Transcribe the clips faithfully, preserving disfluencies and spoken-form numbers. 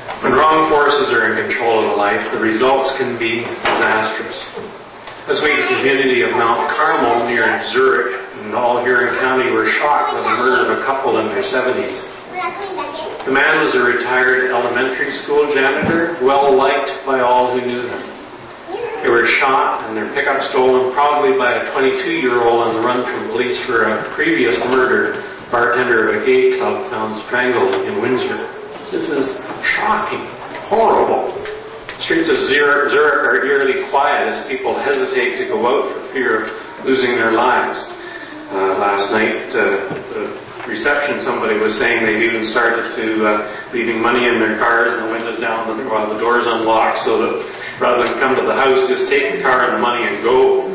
When wrong forces are in control of a life, the results can be disastrous. This week, the community of Mount Carmel near Zurich in all Huron County were shocked by the murder of a couple in their seventies. The man was a retired elementary school janitor, well liked by all who knew him. They were shot and their pickup stolen, probably by a twenty-two-year-old on the run from police for a previous murder, bartender of a gay club found strangled in Windsor. This is shocking, horrible. The streets of Zurich, Zurich are eerily quiet as people hesitate to go out for fear of losing their lives. Uh, last night, uh, the reception, somebody was saying they've even started to uh, leaving money in their cars and the windows down while the door's unlocked, so that rather than come to the house, just take the car and the money and go.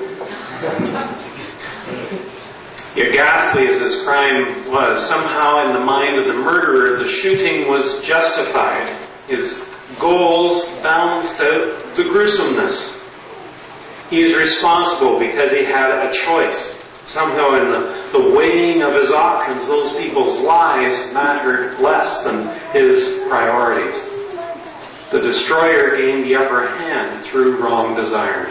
Yet ghastly as this crime was, somehow in the mind of the murderer, the shooting was justified. His goals balanced out the gruesomeness. He is responsible because he had a choice. Somehow in the, the weighing of his options, those people's lives mattered less than his priorities. The destroyer gained the upper hand through wrong desires.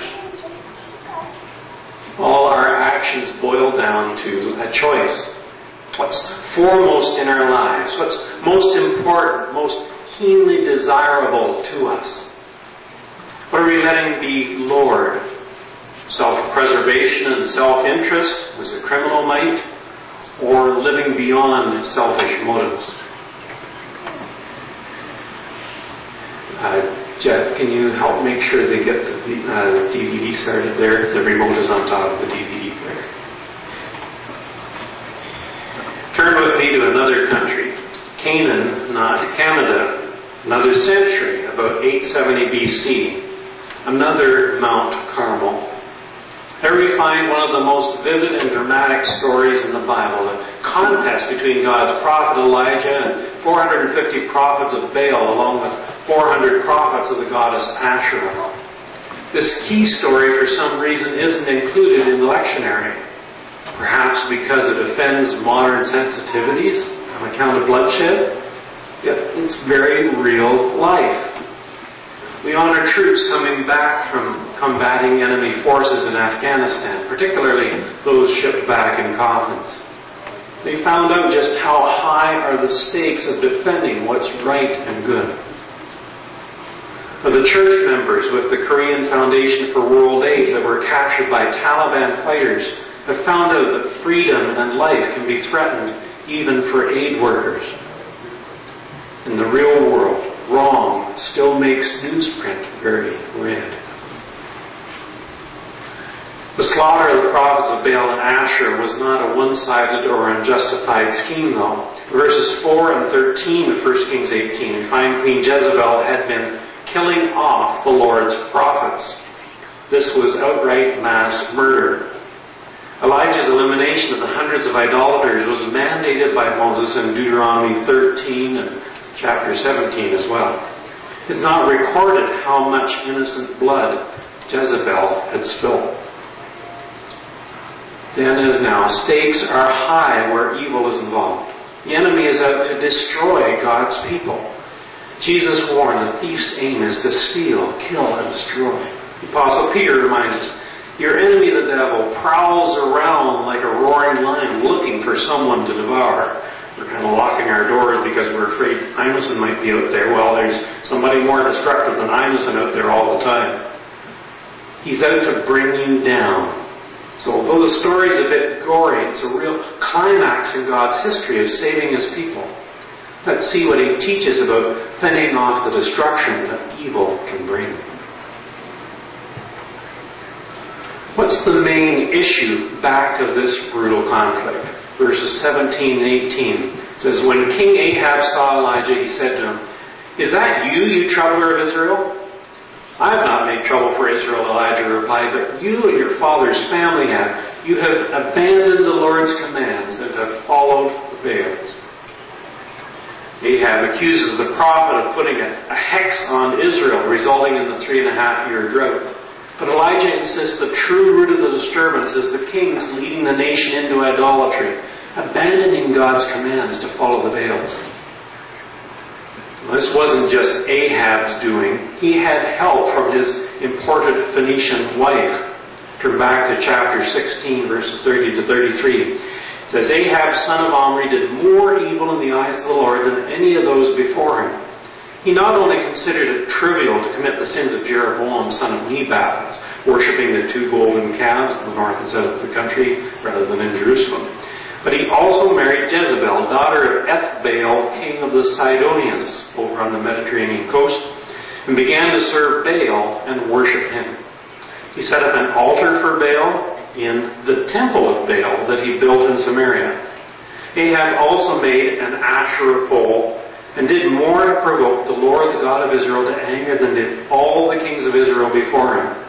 All our actions boil down to a choice. What's foremost in our lives? What's most important, most keenly desirable to us? What are we letting be Lord? Self-preservation and self-interest, as a criminal might, or living beyond selfish motives? Uh, Jeff, can you help make sure they get the uh, D V D started there? The remote is on top of the D V D player. Turn with me to another country, Canaan, not Canada, another century, about eight seventy B C, another Mount Carmel. There we find one of the most vivid and dramatic stories in the Bible, the contest between God's prophet Elijah and four hundred fifty prophets of Baal, along with four hundred prophets of the goddess Asherah. This key story, for some reason, isn't included in the lectionary. Perhaps because it offends modern sensitivities on account of bloodshed. Yet it's very real life. We honor troops coming back from combating enemy forces in Afghanistan, particularly those shipped back in coffins. They found out just how high are the stakes of defending what's right and good. Or the church members with the Korean Foundation for World Aid that were captured by Taliban fighters have found out that freedom and life can be threatened even for aid workers. In the real world, wrong still makes newsprint very red. The slaughter of the prophets of Baal and Asher was not a one-sided or unjustified scheme, though. Verses four and thirteen of First Kings eighteen, we find Queen Jezebel had been killing off the Lord's prophets. This was outright mass murder. Elijah's elimination of the hundreds of idolaters was mandated by Moses in Deuteronomy thirteen and chapter seventeen as well. It's not recorded how much innocent blood Jezebel had spilled. Then as now, stakes are high where evil is involved. The enemy is out to destroy God's people. Jesus warned the thief's aim is to steal, kill, and destroy. The Apostle Peter reminds us, your enemy the devil prowls around like a roaring lion looking for someone to devour. We're kind of locking our doors because we're afraid Imeson might be out there. Well, there's somebody more destructive than Imeson out there all the time. He's out to bring you down. So although the story's a bit gory, it's a real climax in God's history of saving His people. Let's see what He teaches about fending off the destruction that evil can bring. What's the main issue back of this brutal conflict? Verses seventeen and eighteen says, when King Ahab saw Elijah, he said to him, is that you, you troubler of Israel? I have not made trouble for Israel, Elijah replied, but you and your father's family have. You have abandoned the Lord's commands and have followed the Baals. Ahab accuses the prophet of putting a, a hex on Israel, resulting in the three and a half year drought. But Elijah insists the true root of the disturbance is the kings leading the nation into idolatry, abandoning God's commands to follow the Baals. This wasn't just Ahab's doing. He had help from his imported Phoenician wife. Turn back to chapter sixteen, verses thirty to thirty-three. It says, Ahab, son of Omri, did more evil in the eyes of the Lord than any of those before him. He not only considered it trivial to commit the sins of Jeroboam, son of Nebat, worshipping the two golden calves in the north and south of the country rather than in Jerusalem, but he also married Jezebel, daughter of Ethbaal, king of the Sidonians, over on the Mediterranean coast, and began to serve Baal and worship him. He set up an altar for Baal in the temple of Baal that he built in Samaria. Ahab also made an Asherah pole and did more to provoke the Lord, the God of Israel, to anger than did all the kings of Israel before him.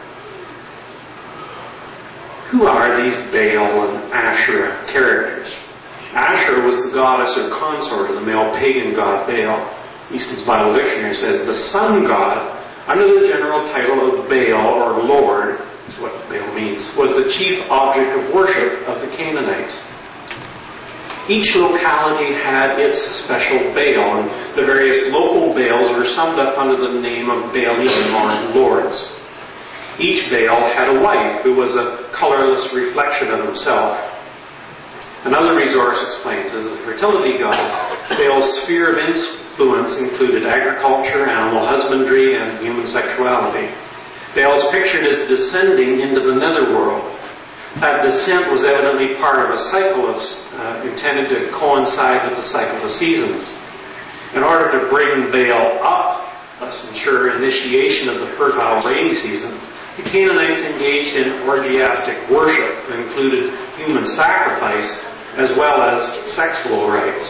Who are these Baal and Asherah characters? Asherah was the goddess or consort of the male pagan god Baal. Easton's Bible Dictionary says the sun god, under the general title of Baal or Lord, is what Baal means, was the chief object of worship of the Canaanites. Each locality had its special Baal, and the various local Baals were summed up under the name of Baalim or lords. Each Baal had a wife who was a colorless reflection of himself. Another resource explains, as the fertility god, Baal's sphere of influence included agriculture, animal husbandry, and human sexuality. Baal is pictured as descending into the netherworld. That descent was evidently part of a cycle of, uh, intended to coincide with the cycle of seasons. In order to bring Baal up, thus ensure initiation of the fertile rainy season, the Canaanites engaged in orgiastic worship that included human sacrifice as well as sexual rites.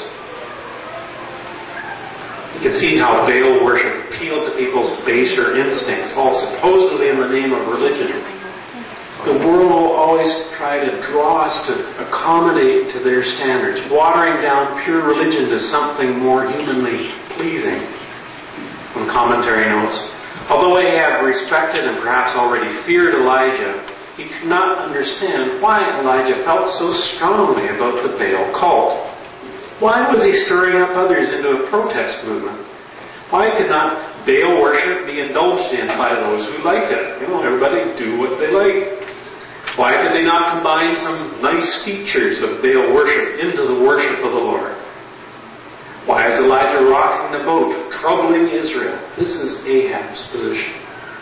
You can see how Baal worship appealed to people's baser instincts, all supposedly in the name of religion. The world will always try to draw us to accommodate to their standards, watering down pure religion to something more humanly pleasing. One commentary notes, although Ahab respected and perhaps already feared Elijah, he could not understand why Elijah felt so strongly about the Baal cult. Why was he stirring up others into a protest movement? Why could not Baal worship be indulged in by those who liked it? You know, everybody do what they like. Why could they not combine some nice features of Baal worship into the worship of the Lord? Why is Elijah rocking the boat, troubling Israel? This is Ahab's position.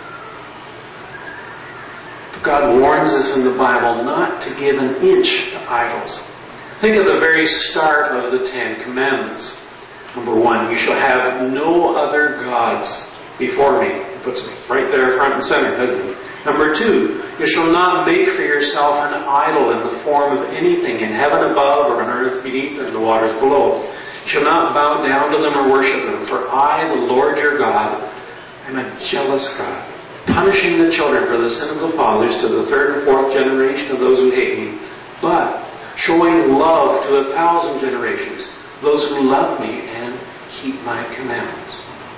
God warns us in the Bible not to give an inch to idols. Think of the very start of the Ten Commandments. Number one, you shall have no other gods before me. He puts it right there front and center, doesn't he? Number two, you shall not make for yourself an idol in the form of anything in heaven above or on earth beneath or in the waters below. You shall not bow down to them or worship them, for I, the Lord your God, am a jealous God, punishing the children for the sin of the fathers to the third and fourth generation of those who hate me, but showing love to a thousand generations, those who love me and keep my commandments.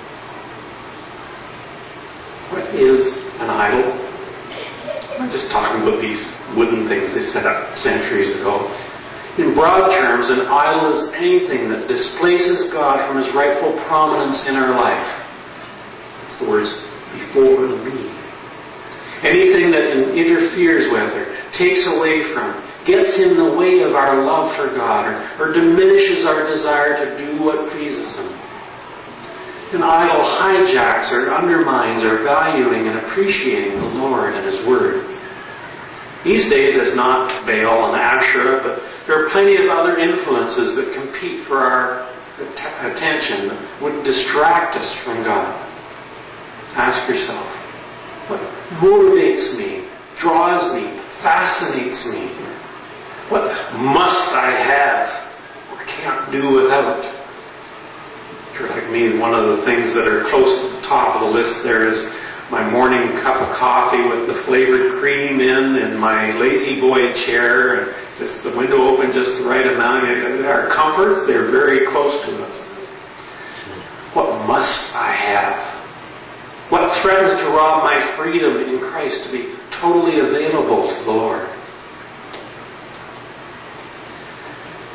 What is an idol? I'm just talking about these wooden things they set up centuries ago. In broad terms, an idol is anything that displaces God from His rightful prominence in our life. It's the words, before me. Anything that interferes with or takes away from, gets in the way of our love for God, or, or diminishes our desire to do what pleases Him. An idol hijacks or undermines our valuing and appreciating the Lord and His Word. These days it's not Baal and Asherah, but there are plenty of other influences that compete for our att- attention, that would distract us from God. Ask yourself, what motivates me, draws me, fascinates me? What must I have or can't do without? If you're like me, one of the things that are close to the top of the list there is my morning cup of coffee with the flavored cream in and my lazy boy chair, and just the window open just the right amount. Our comforts, they're very close to us. What must I have? What threatens to rob my freedom in Christ to be totally available to the Lord? Exodus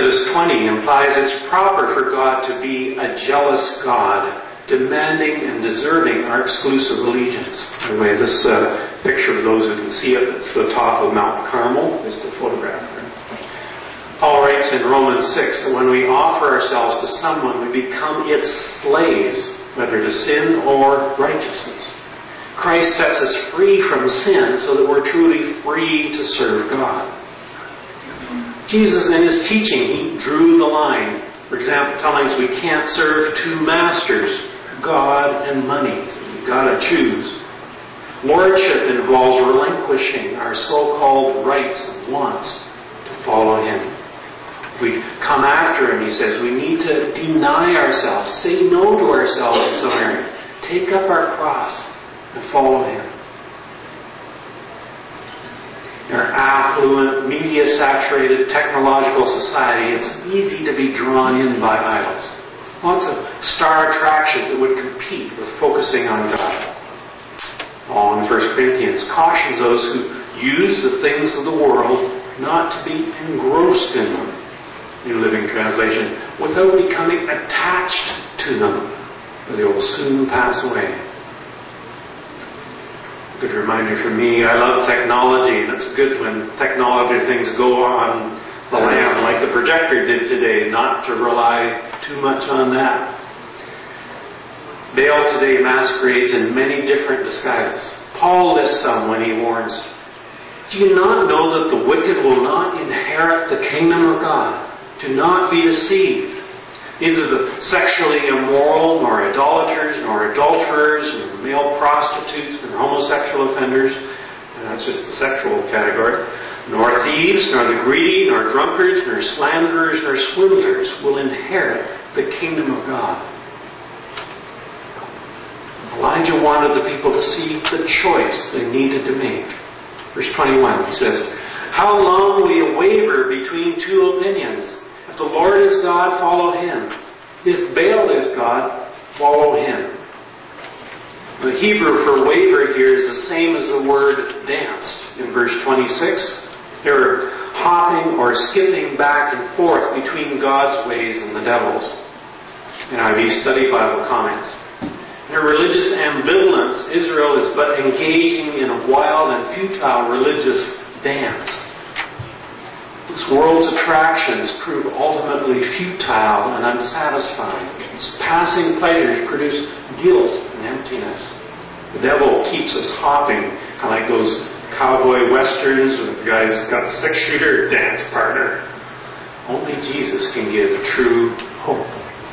Exodus twenty implies it's proper for God to be a jealous God, demanding and deserving our exclusive allegiance. Anyway, this uh, picture, for those who can see it, it's the top of Mount Carmel. Just a photograph there. Paul writes in Romans six that when we offer ourselves to someone, we become its slaves, whether to sin or righteousness. Christ sets us free from sin so that we're truly free to serve God. Jesus, in his teaching, he drew the line. For example, telling us we can't serve two masters, God and money. You've got to choose. Lordship involves relinquishing our so-called rights and wants to follow him. We come after him, he says, we need to deny ourselves, say no to ourselves in some areas, take up our cross and follow him. In our affluent, media-saturated, technological society, it's easy to be drawn in by idols. Lots of star attractions that would compete with focusing on God. Paul in First Corinthians cautions those who use the things of the world not to be engrossed in them, New Living Translation, without becoming attached to them, or they will soon pass away. Good reminder for me, I love technology, and it's good when technology things go on the lamb like the projector did today, not to rely too much on that. Baal today masquerades in many different disguises. Paul lists some when he warns, do you not know that the wicked will not inherit the kingdom of God? Do not be deceived. Neither the sexually immoral, nor idolaters, nor adulterers, nor male prostitutes, nor homosexual offenders, and that's just the sexual category, nor thieves, nor the greedy, nor drunkards, nor slanderers, nor swindlers will inherit the kingdom of God. Elijah wanted the people to see the choice they needed to make. Verse twenty-one, he says, how long will you waver between two opinions? If the Lord is God, follow him. If Baal is God, follow him. The Hebrew for waver here is the same as the word danced in verse twenty-six. They were hopping or skipping back and forth between God's ways and the devil's. N I V Study Bible comments. In her religious ambivalence, Israel is but engaging in a wild and futile religious dance. This world's attractions prove ultimately futile and unsatisfying. Its passing pleasures produce guilt and emptiness. The devil keeps us hopping, kind of like those cowboy westerns with the guy's got the six-shooter dance partner. Only Jesus can give true hope.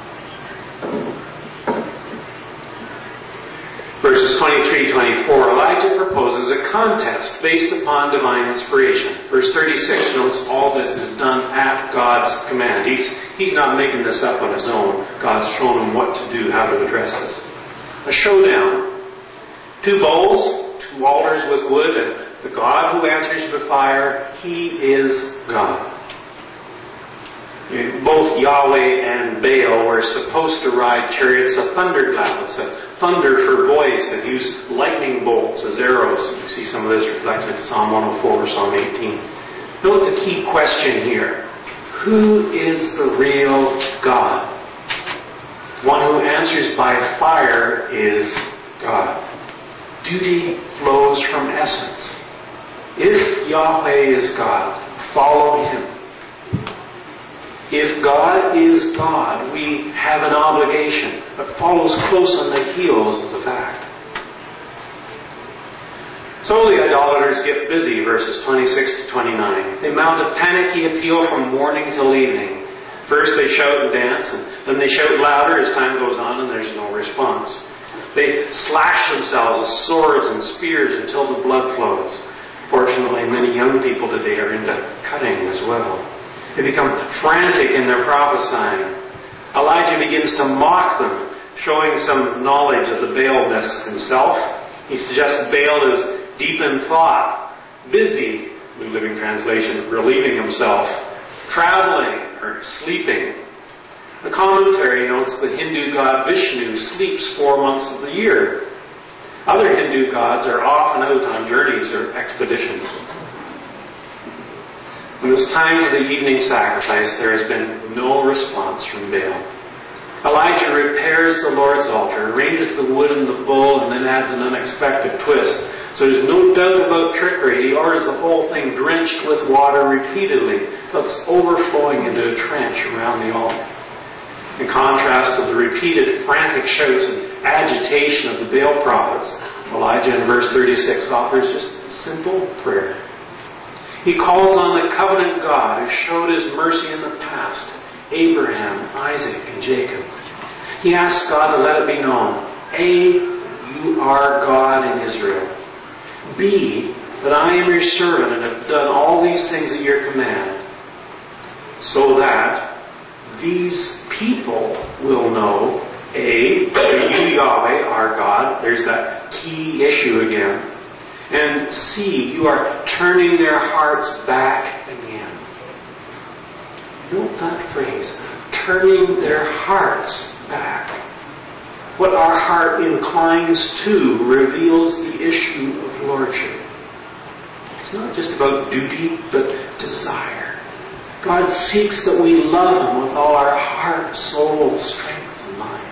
Verses twenty-three to twenty-four, Elijah proposes a contest based upon divine inspiration. Verse thirty-six notes all this is done at God's command. He's, he's not making this up on his own. God's shown him what to do, how to address this. A showdown. Two bowls, two altars with wood, and the God who answers with fire, he is God. Both Yahweh and Baal were supposed to ride chariots of thunderclouds, a thunder for voice, and use lightning bolts as arrows. You see some of this reflected in Psalm one oh four, Psalm eighteen. Note the key question here. Who is the real God? One who answers by fire is God. Duty flows from essence. If Yahweh is God, follow him. If God is God, we have an obligation that follows close on the heels of the fact. So the idolaters get busy, verses twenty-six to twenty-nine. They mount a panicky appeal from morning till evening. First they shout and dance, and then they shout louder as time goes on, and there's no response. They slash themselves with swords and spears until the blood flows. Fortunately, many young people today are into cutting as well. They become frantic in their prophesying. Elijah begins to mock them, showing some knowledge of the Baalness himself. He suggests Baal is deep in thought, busy, New Living Translation, relieving himself, traveling or sleeping. The commentary notes the Hindu god Vishnu sleeps four months of the year. Other Hindu gods are often out on journeys or expeditions. When it's time for the evening sacrifice, there has been no response from Baal. Elijah repairs the Lord's altar, arranges the wood and the bowl, and then adds an unexpected twist. So there's no doubt about trickery. He orders the whole thing drenched with water repeatedly, so it's overflowing into a trench around the altar. In contrast to the repeated frantic shouts and agitation of the Baal prophets, Elijah in verse thirty-six offers just a simple prayer. He calls on the covenant God who showed His mercy in the past, Abraham, Isaac, and Jacob. He asks God to let it be known, A, you are God in Israel. B, that I am your servant and have done all these things at your command, so that these people will know, A, that you, Yahweh, are God. There's that key issue again. And C, you are turning their hearts back again. Note that phrase, turning their hearts back. What our heart inclines to reveals the issue of lordship. It's not just about duty, but desire. God seeks that we love Him with all our heart, soul, strength, and mind.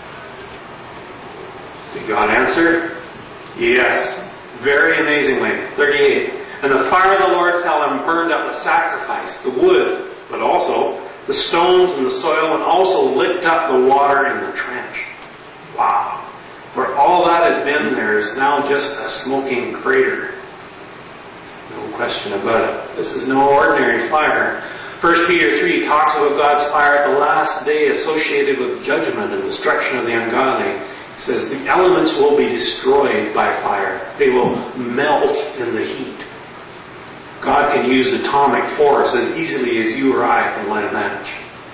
Did God answer? Yes. Very amazingly. thirty-eight. And the fire of the Lord fell and burned up the sacrifice, the wood, but also the stones and the soil, and also licked up the water in the trench. Wow. Where all that had been, there is now just a smoking crater. No question about it. This is no ordinary fire. First Peter three talks about God's fire at the last day associated with judgment and destruction of the ungodly. It says the elements will be destroyed by fire. They will melt in the heat. God can use atomic force as easily as you or I can light a match.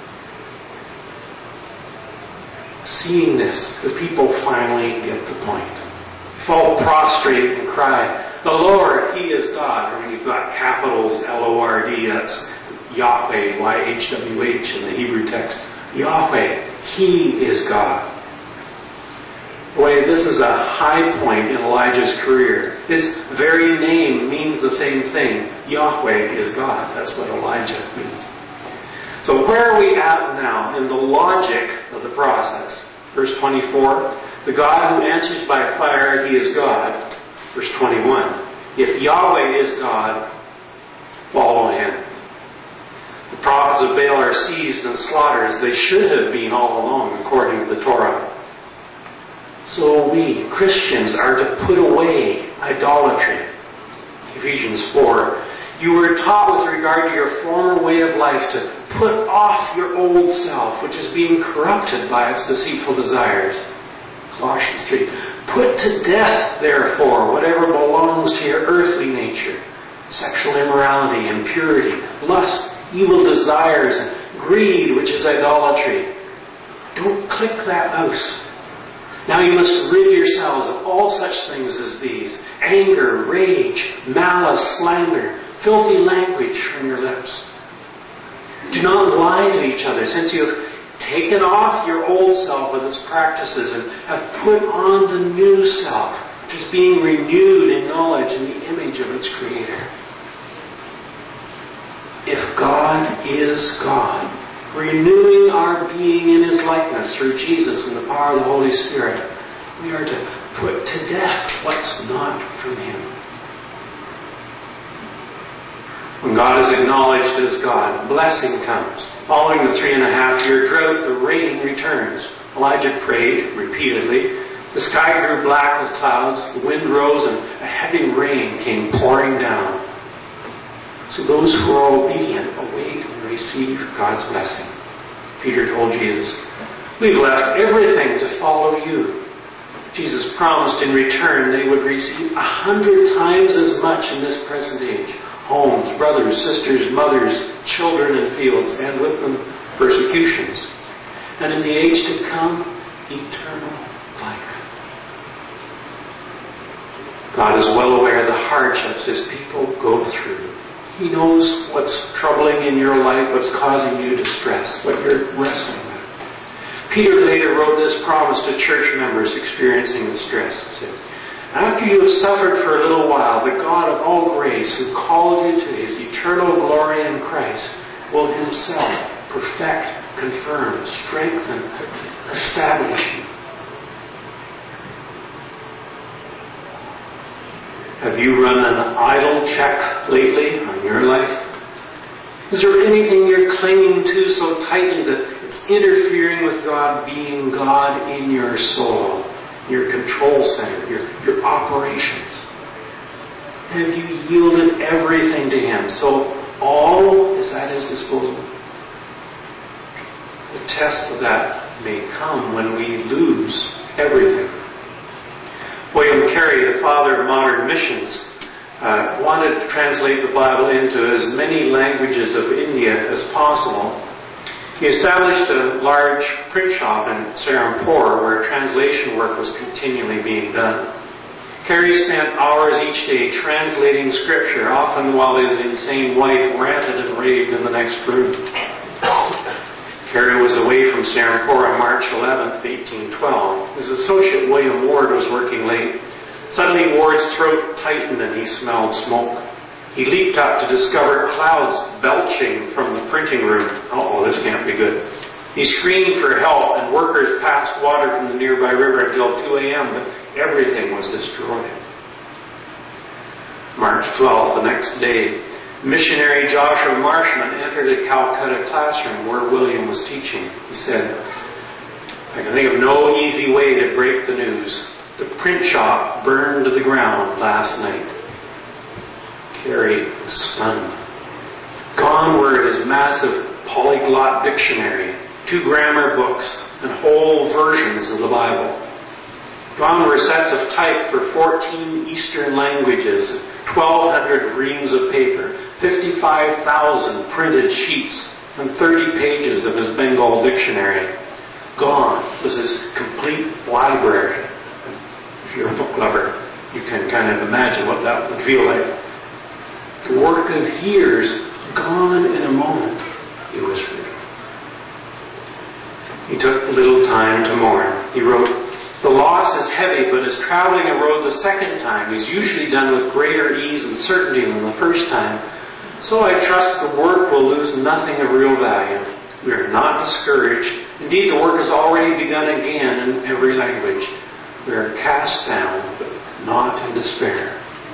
Seeing this, the people finally get the point. Fall prostrate and cry, the Lord, He is God. Or you've got capitals L O R D, that's Yahweh, Y H W H in the Hebrew text. Yahweh, He is God. Boy, this is a high point in Elijah's career. His very name means the same thing. Yahweh is God. That's what Elijah means. So where are we at now in the logic of the process? Verse twenty-four, the God who answers by fire, He is God. Verse twenty-one, if Yahweh is God, follow Him. The prophets of Baal are seized and slaughtered as they should have been all along according to the Torah. So we, Christians, are to put away idolatry. Ephesians four. You were taught with regard to your former way of life to put off your old self, which is being corrupted by its deceitful desires. Colossians three. Put to death, therefore, whatever belongs to your earthly nature. Sexual immorality, impurity, lust, evil desires, and greed, which is idolatry. Don't click that mouse. Now you must rid yourselves of all such things as these: anger, rage, malice, slander, filthy language from your lips. Do not lie to each other, since you have taken off your old self with its practices and have put on the new self, which is being renewed in knowledge in the image of its Creator. If God is God, renewing our being in His likeness through Jesus and the power of the Holy Spirit, we are to put to death what's not from Him. When God is acknowledged as God, blessing comes. Following the three and a half year drought, the rain returns. Elijah prayed repeatedly. The sky grew black with clouds, the wind rose, and a heavy rain came pouring down. So those who are obedient await and receive God's blessing. Peter told Jesus, we've left everything to follow you. Jesus promised in return they would receive a hundred times as much in this present age. Homes, brothers, sisters, mothers, children, and fields, and with them persecutions. And in the age to come, eternal life. God is well aware of the hardships His people go through. He knows what's troubling in your life, what's causing you distress, what you're wrestling with. Peter later wrote this promise to church members experiencing distress. He said, After you have suffered for a little while, the God of all grace, who called you to His eternal glory in Christ, will Himself perfect, confirm, strengthen, establish you. Have you run an idle check lately on your life? Is there anything you're clinging to so tightly that it's interfering with God being God in your soul, your control center, your, your operations? Have you yielded everything to Him so all is at His disposal? The test of that may come when we lose everything. William Carey, the father of modern missions, uh, wanted to translate the Bible into as many languages of India as possible. He established a large print shop in Serampore where translation work was continually being done. Carey spent hours each day translating Scripture, often while his insane wife ranted and raved in the next room. Carey was away from Serampore on March eleventh, eighteen twelve. His associate William Ward was working late. Suddenly Ward's throat tightened and he smelled smoke. He leaped up to discover clouds belching from the printing room. Uh-oh, this can't be good. He screamed for help and workers passed water from the nearby river until two a.m., but everything was destroyed. March twelfth, the next day, missionary Joshua Marshman entered a Calcutta classroom where William was teaching. He said, "I can think of no easy way to break the news. The print shop burned to the ground last night." Carey was stunned. Gone were his massive polyglot dictionary, two grammar books, and whole versions of the Bible. Gone were sets of type for fourteen Eastern languages, twelve hundred reams of paper, fifty-five thousand printed sheets, and thirty pages of his Bengal dictionary. Gone was his complete library. If you're a book lover, you can kind of imagine what that would feel like. The work of years gone in a moment, he whispered. He took little time to mourn. He wrote, "The loss is heavy, but as traveling a road the second time is usually done with greater ease and certainty than the first time, so I trust the work will lose nothing of real value. We are not discouraged. Indeed, the work has already begun again in every language. We are cast down, but not in despair."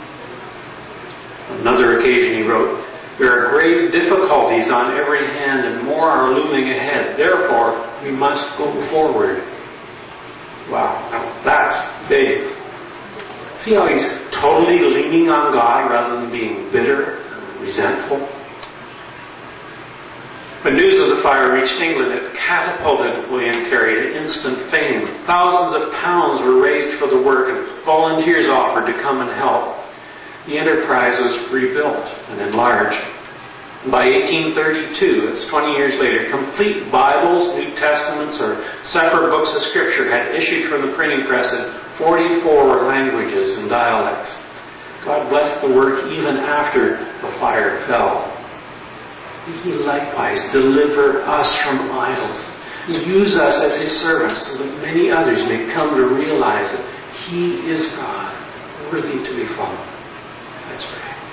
On another occasion he wrote, "There are grave difficulties on every hand and more are looming ahead. Therefore, we must go forward." Wow, now that's big. See how he's totally leaning on God rather than being bitter and resentful? When news of the fire reached England, it catapulted William Carey to instant fame. Thousands of pounds were raised for the work and volunteers offered to come and help. The enterprise was rebuilt and enlarged. And by eighteen thirty-two, that's twenty years later, complete Bibles, New Testaments, or separate books of Scripture had issued from the printing press in forty-four languages and dialects. God blessed the work even after the fire fell. He likewise deliver us from idols. Use us as His servants so that many others may come to realize that He is God, worthy to be followed. Let's pray.